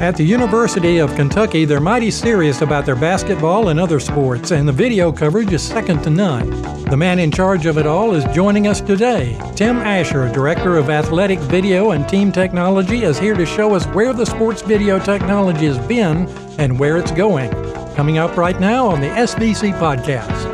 At the University of Kentucky, they're mighty serious about their basketball and other sports, and the video coverage is second to none. The man in charge of it all is joining us today. Tim Asher, Director of Athletic Video and Team Technology, is here to show us where the sports video technology has been and where it's going. Coming up right now on the SBC Podcast.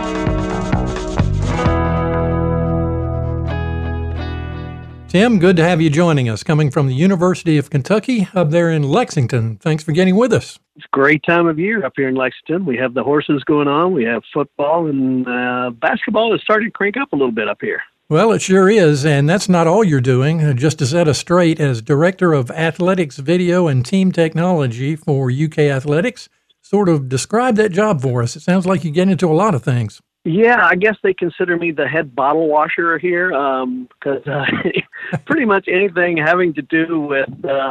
Tim, good to have you joining us, coming from the University of Kentucky up there in Lexington. Thanks for getting with us. It's a great time of year up here in Lexington. We have the horses going on. We have football, and basketball is starting to crank up a little bit up here. Well, it sure is, and that's not all you're doing. Just to set us straight, as Director of Athletics, Video, and Team Technology for UK Athletics, sort of describe that job for us. It sounds like you get into a lot of things. Yeah, I guess they consider me the head bottle washer here because pretty much anything having to do with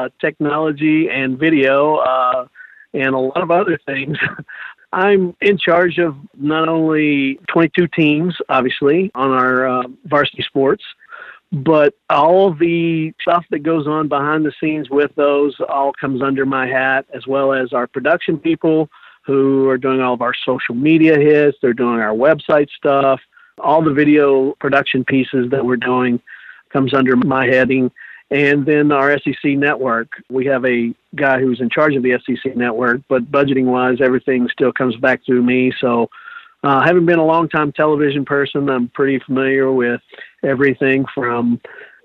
technology and video and a lot of other things. I'm in charge of not only 22 teams, obviously, on our varsity sports, but all the stuff that goes on behind the scenes with those all comes under my hat, as well as our production people who are doing all of our social media hits. They're doing our website stuff. All the video production pieces that we're doing comes under my heading. And then our SEC network. We have a guy who's in charge of the SEC network, but budgeting-wise, everything still comes back through me. So I haven't been a long-time television person. I'm pretty familiar with everything from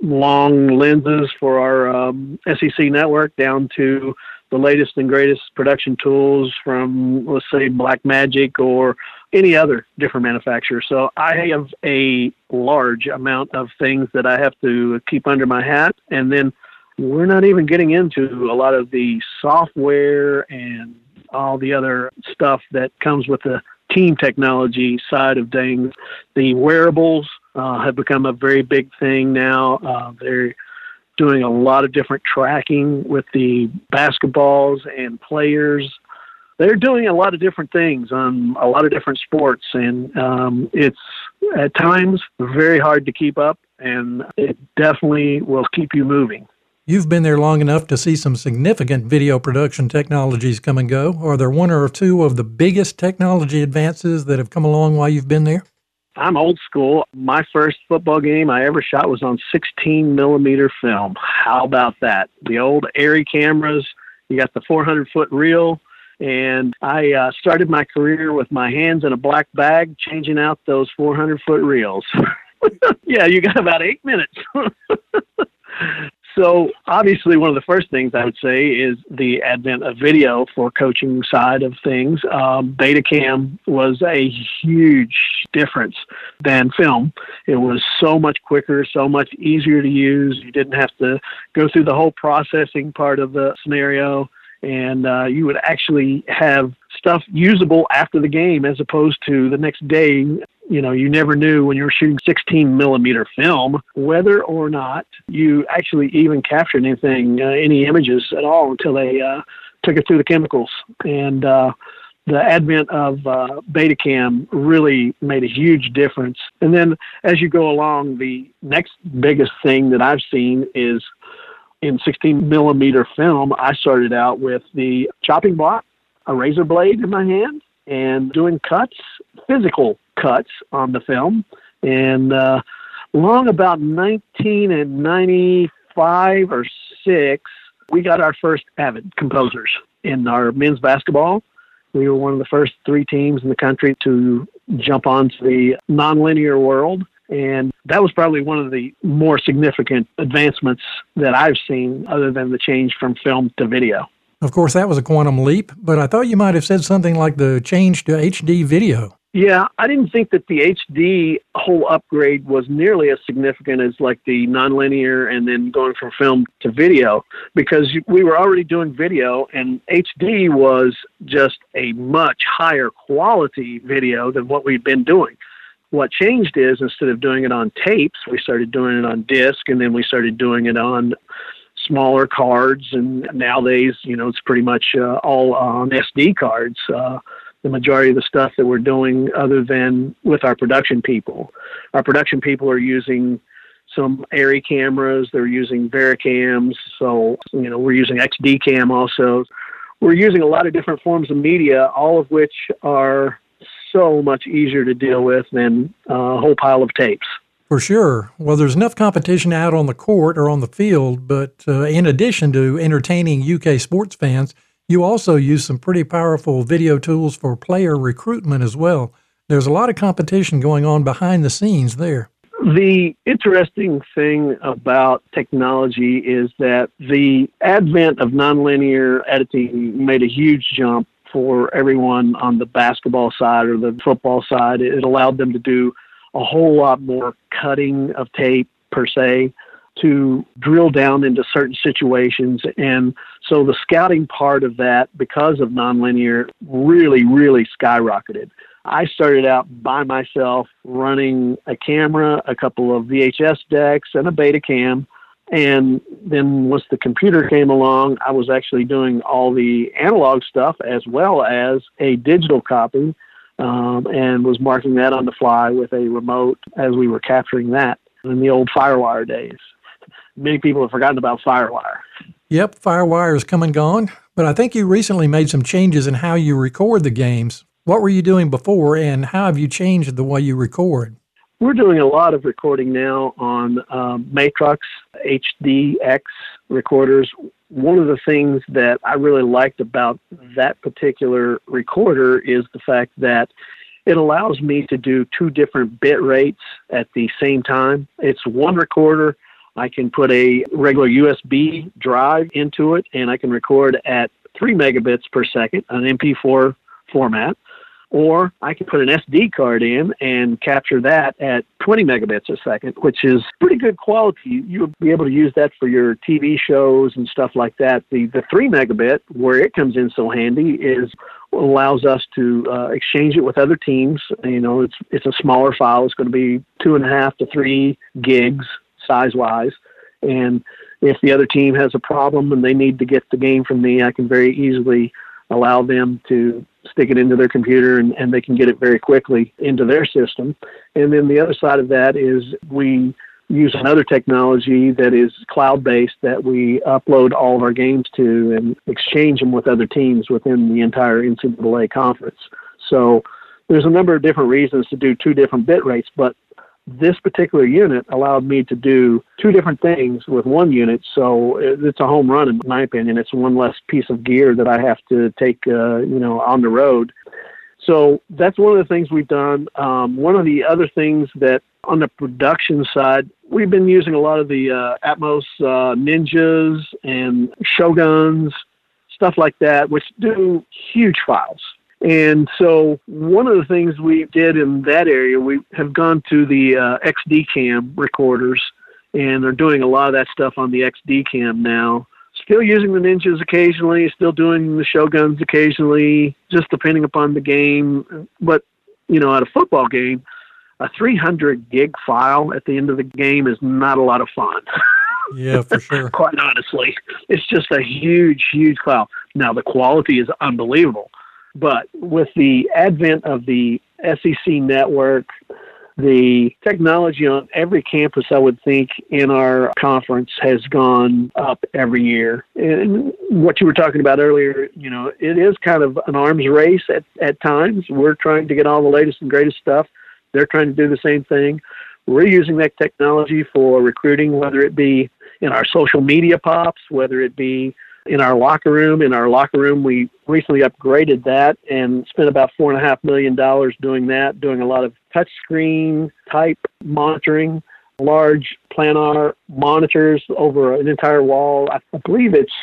long lenses for our SEC network down to the latest and greatest production tools from, let's say, Blackmagic or any other different manufacturer. So I have a large amount of things that I have to keep under my hat. And then we're not even getting into a lot of the software and all the other stuff that comes with the team technology side of things. The wearables have become a very big thing now. They're doing a lot of different tracking with the basketballs and players. They're doing a lot of different things on a lot of different sports, and it's at times very hard to keep up, and it definitely will keep you moving. You've been there long enough to see some significant video production technologies come and go. Are there one or two of the biggest technology advances that have come along while you've been there? I'm old school. My first football game I ever shot was on 16 millimeter film. How about that? The old Arri cameras. You got the 400-foot reel. And I started my career with my hands in a black bag, changing out those 400-foot reels. Yeah, you got about 8 minutes. So obviously one of the first things I would say is the advent of video for coaching side of things. Betacam was a huge difference than film. It was so much quicker, so much easier to use. You didn't have to go through the whole processing part of the scenario. And you would actually have stuff usable after the game as opposed to the next day. You know, you never knew when you were shooting 16 millimeter film whether or not you actually even captured anything, any images at all until they took it through the chemicals. And the advent of Betacam really made a huge difference. And then as you go along, the next biggest thing that I've seen is in 16 millimeter film, I started out with the chopping block, a razor blade in my hand, and doing cuts, physical cuts on the film. And long about 1995 or 6, we got our first Avid composers in our men's basketball. We were one of the first 3 teams in the country to jump onto the nonlinear world. And that was probably one of the more significant advancements that I've seen other than the change from film to video. Of course, that was a quantum leap, but I thought you might have said something like the change to HD video. Yeah, I didn't think that the HD whole upgrade was nearly as significant as like the nonlinear and then going from film to video, because we were already doing video and HD was just a much higher quality video than what we'd been doing. What changed is instead of doing it on tapes, we started doing it on disc, and then we started doing it on smaller cards. And nowadays, you know, it's pretty much all on SD cards. The majority of the stuff that we're doing other than with our production people. Our production people are using some Arri cameras. They're using Vericams. So, we're using XD Cam also. We're using a lot of different forms of media, all of which are so much easier to deal with than a whole pile of tapes. For sure. Well, there's enough competition out on the court or on the field, but in addition to entertaining UK sports fans, you also use some pretty powerful video tools for player recruitment as well. There's a lot of competition going on behind the scenes there. The interesting thing about technology is that the advent of nonlinear editing made a huge jump for everyone on the basketball side or the football side. It allowed them to do a whole lot more cutting of tape per se to drill down into certain situations. And so the scouting part of that, because of nonlinear, really, really skyrocketed. I started out by myself running a camera, a couple of VHS decks, and a Betacam. And then once the computer came along, I was actually doing all the analog stuff as well as a digital copy, and was marking that on the fly with a remote as we were capturing that in the old Firewire days. Many people have forgotten about Firewire. Yep, Firewire has come and gone, but I think you recently made some changes in how you record the games. What were you doing before, and how have you changed the way you record? We're doing a lot of recording now on Matrox HDX recorders. One of the things that I really liked about that particular recorder is the fact that it allows me to do two different bit rates at the same time. It's one recorder. I can put a regular USB drive into it, and I can record at 3 megabits per second, an MP4 format. Or I can put an SD card in and capture that at 20 megabits a second, which is pretty good quality. You'll be able to use that for your TV shows and stuff like that. The 3 megabit, where it comes in so handy, is allows us to exchange it with other teams. It's a smaller file. It's going to be 2.5 to 3 gigs size-wise. And if the other team has a problem and they need to get the game from me, I can very easily allow them to stick it into their computer and they can get it very quickly into their system. And then the other side of that is we use another technology that is cloud-based that we upload all of our games to and exchange them with other teams within the entire NCAA conference. So there's a number of different reasons to do two different bit rates, but this particular unit allowed me to do two different things with one unit, so it's a home run in my opinion. It's one less piece of gear that I have to take, on the road. So that's one of the things we've done. One of the other things that on the production side, we've been using a lot of the Atmos Ninjas and Shoguns, stuff like that, which do huge files. And so one of the things we did in that area, we have gone to the XD Cam recorders, and they're doing a lot of that stuff on the XD Cam now. Still using the Ninjas occasionally, still doing the Shoguns occasionally, just depending upon the game. But, at a football game, a 300 gig file at the end of the game is not a lot of fun. Yeah, for sure. Quite honestly, it's just a huge, huge file. Now, the quality is unbelievable. But with the advent of the SEC network, the technology on every campus, I would think, in our conference has gone up every year. And what you were talking about earlier, it is kind of an arms race at times. We're trying to get all the latest and greatest stuff. They're trying to do the same thing. We're using that technology for recruiting, whether it be in our social media pops, whether it be in our locker room. In our locker room, we recently upgraded that and spent about $4.5 million doing that, doing a lot of touchscreen type monitoring, large planar monitors over an entire wall. I believe it's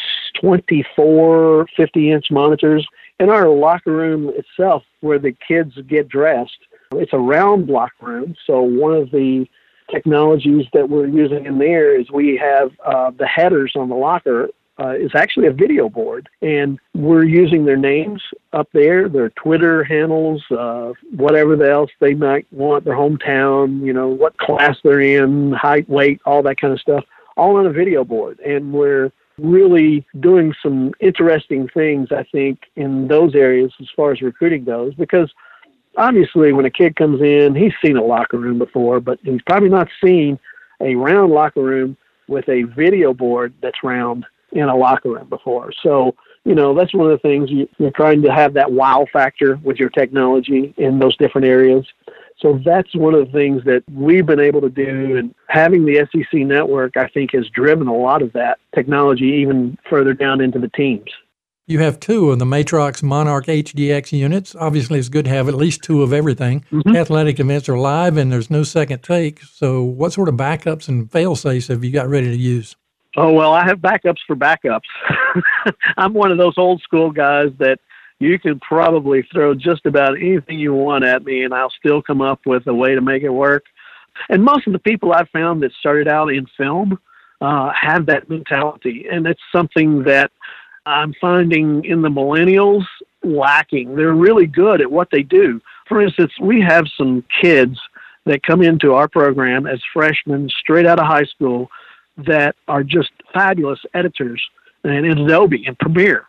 24 50-inch monitors. In our locker room itself, where the kids get dressed, it's a round locker room. So one of the technologies that we're using in there is we have the headers on the locker is actually a video board, and we're using their names up there, their Twitter handles, whatever else they might want, their hometown, what class they're in, height, weight, all that kind of stuff, all on a video board. And we're really doing some interesting things, I think, in those areas as far as recruiting goes, because obviously when a kid comes in, he's seen a locker room before, but he's probably not seen a round locker room with a video board that's round in a locker room before. So, that's one of the things you're trying to have that wow factor with your technology in those different areas. So that's one of the things that we've been able to do. And having the SEC network, I think, has driven a lot of that technology even further down into the teams. You have two of the Matrox Monarch HDX units. Obviously, it's good to have at least two of everything. Mm-hmm. Athletic events are live and there's no second take. So what sort of backups and fail-safes have you got ready to use? Oh, well, I have backups for backups. I'm one of those old school guys that you can probably throw just about anything you want at me and I'll still come up with a way to make it work. And most of the people I've found that started out in film have that mentality. And it's something that I'm finding in the millennials lacking. They're really good at what they do. For instance, we have some kids that come into our program as freshmen straight out of high school that are just fabulous editors in Adobe and Premiere.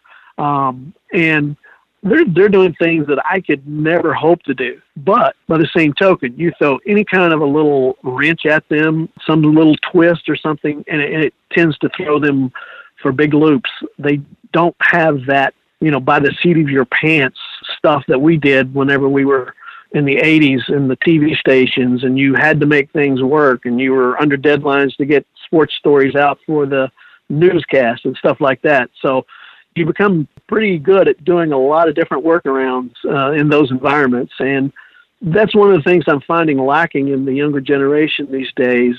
And they're doing things that I could never hope to do. But by the same token, you throw any kind of a little wrench at them, some little twist or something, and it tends to throw them for big loops. They don't have that, by the seat of your pants stuff that we did whenever we were in the 80s in the TV stations, and you had to make things work, and you were under deadlines to get sports stories out for the newscast and stuff like that. So you become pretty good at doing a lot of different workarounds in those environments. And that's one of the things I'm finding lacking in the younger generation these days.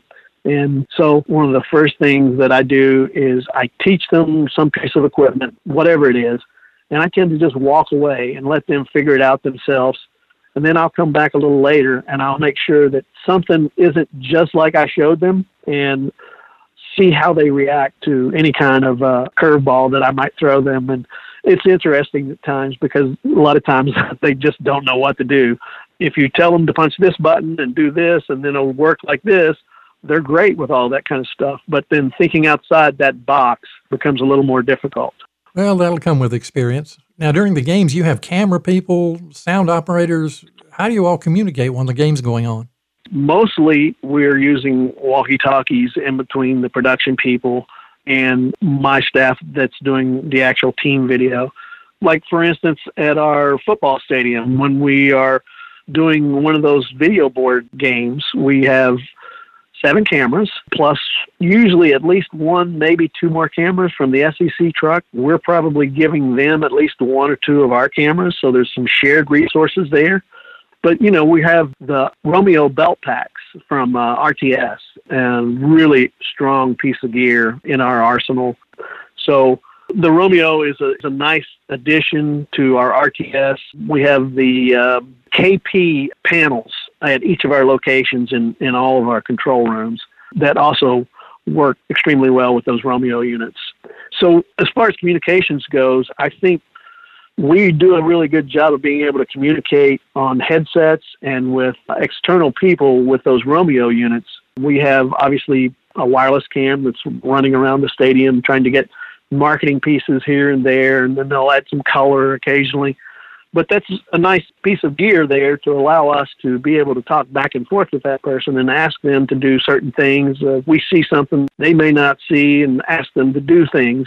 And so one of the first things that I do is I teach them some piece of equipment, whatever it is, and I tend to just walk away and let them figure it out themselves. And then I'll come back a little later and I'll make sure that something isn't just like I showed them and see how they react to any kind of curveball that I might throw them. And it's interesting at times because a lot of times they just don't know what to do. If you tell them to punch this button and do this and then it'll work like this, they're great with all that kind of stuff. But then thinking outside that box becomes a little more difficult. Well, that'll come with experience. Now, during the games, you have camera people, sound operators. How do you all communicate when the game's going on? Mostly, we're using walkie-talkies in between the production people and my staff that's doing the actual team video. Like, for instance, at our football stadium, when we are doing one of those video board games, we have 7 cameras, plus usually at least 1, maybe 2 more cameras from the SEC truck. We're probably giving them at least 1 or 2 of our cameras, so there's some shared resources there. But, we have the Romeo belt packs from RTS, and really strong piece of gear in our arsenal. So the Romeo is a nice addition to our RTS. We have the KP panels at each of our locations in all of our control rooms that also work extremely well with those Romeo units. So as far as communications goes, I think we do a really good job of being able to communicate on headsets and with external people with those Romeo units. We have obviously a wireless cam that's running around the stadium trying to get marketing pieces here and there, and then they'll add some color occasionally. But that's a nice piece of gear there to allow us to be able to talk back and forth with that person and ask them to do certain things. We see something they may not see and ask them to do things.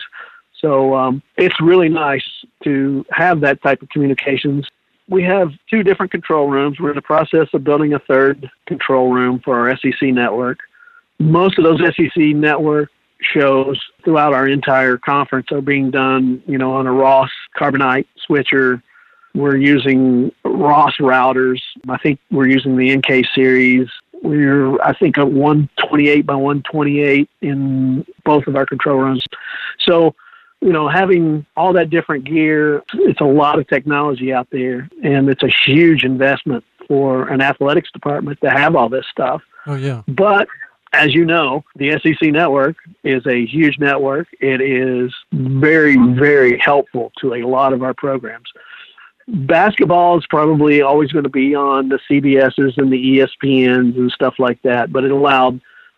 So it's really nice to have that type of communications. We have 2 different control rooms. We're in the process of building a 3rd control room for our SEC network. Most of those SEC network shows throughout our entire conference are being done, on a Ross Carbonite switcher. We're using Ross routers. I think we're using the NK series. We're, I think, at 128 by 128 in both of our control rooms. So, having all that different gear, it's a lot of technology out there, and it's a huge investment for an athletics department to have all this stuff. Oh, yeah. But as you know, the SEC network is a huge network. It is very, very helpful to a lot of our programs. Basketball is probably always going to be on the CBSs and the ESPNs and stuff like that, but it allowed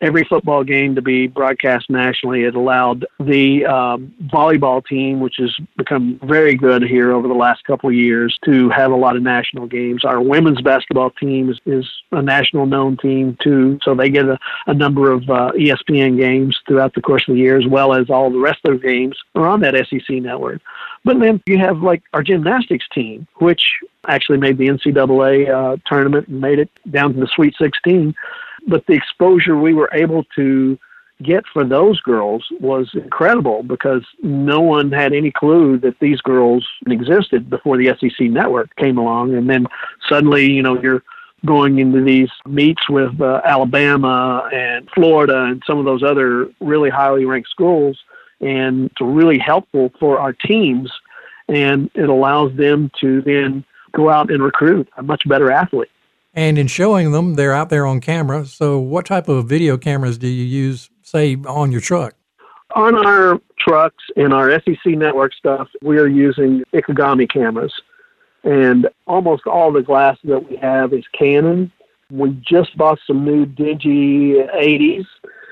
every football game to be broadcast nationally. It allowed the volleyball team, which has become very good here over the last couple of years, to have a lot of national games. Our women's basketball team is a national known team too, so they get a number of ESPN games throughout the course of the year, as well as all the rest of the games are on that SEC network. But then you have like our gymnastics team, which actually made the NCAA tournament and made it down to the Sweet 16. But the exposure we were able to get for those girls was incredible, because no one had any clue that these girls existed before the SEC network came along. And then suddenly, you're going into these meets with Alabama and Florida and some of those other really highly ranked schools. And it's really helpful for our teams, and it allows them to then go out and recruit a much better athlete. And in showing them, they're out there on camera. So what type of video cameras do you use, say, on your truck? On our trucks and our SEC network stuff, we are using Ikegami cameras. And almost all the glass that we have is Canon. We just bought some new Digi 80s.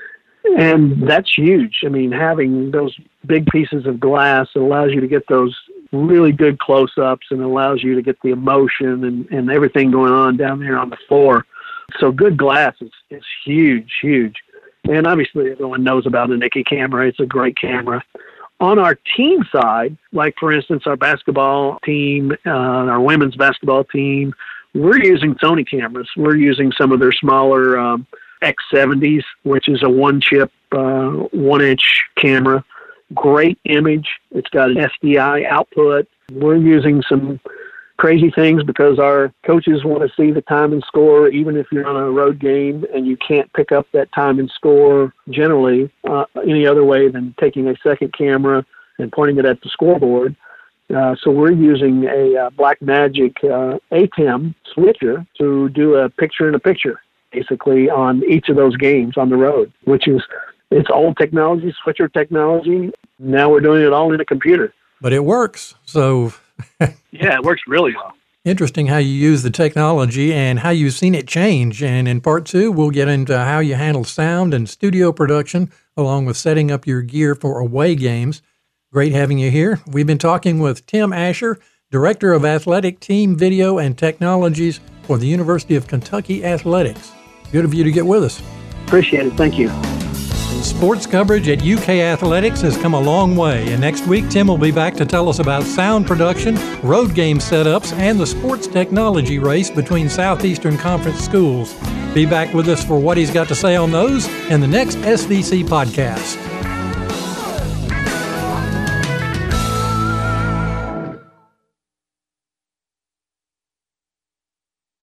And that's huge. I mean, having those big pieces of glass allows you to get those really good close-ups, and allows you to get the emotion and everything going on down there on the floor. So good glass is huge, huge. And obviously everyone knows about a Nikki camera. It's a great camera. On our team side, like for instance, our basketball team, our women's basketball team, we're using Sony cameras. We're using some of their smaller X70s, which is a one-chip, 1-inch camera. Great image. It's got an SDI output. We're using some crazy things because our coaches want to see the time and score, even if you're on a road game and you can't pick up that time and score generally any other way than taking a second camera and pointing it at the scoreboard. So we're using a Blackmagic ATEM switcher to do a picture-in-a-picture, basically, on each of those games on the road, which is, it's old technology, switcher technology. Now we're doing it all in a computer. But it works, so... Yeah, it works really well. Interesting how you use the technology and how you've seen it change. And in part 2, we'll get into how you handle sound and studio production, along with setting up your gear for away games. Great having you here. We've been talking with Tim Asher, Director of Athletic Team Video and Technologies for the University of Kentucky Athletics. Good of you to get with us. Appreciate it. Thank you. Sports coverage at UK Athletics has come a long way, and next week Tim will be back to tell us about sound production, road game setups, and the sports technology race between Southeastern Conference schools. Be back with us for what he's got to say on those in the next SVC podcast.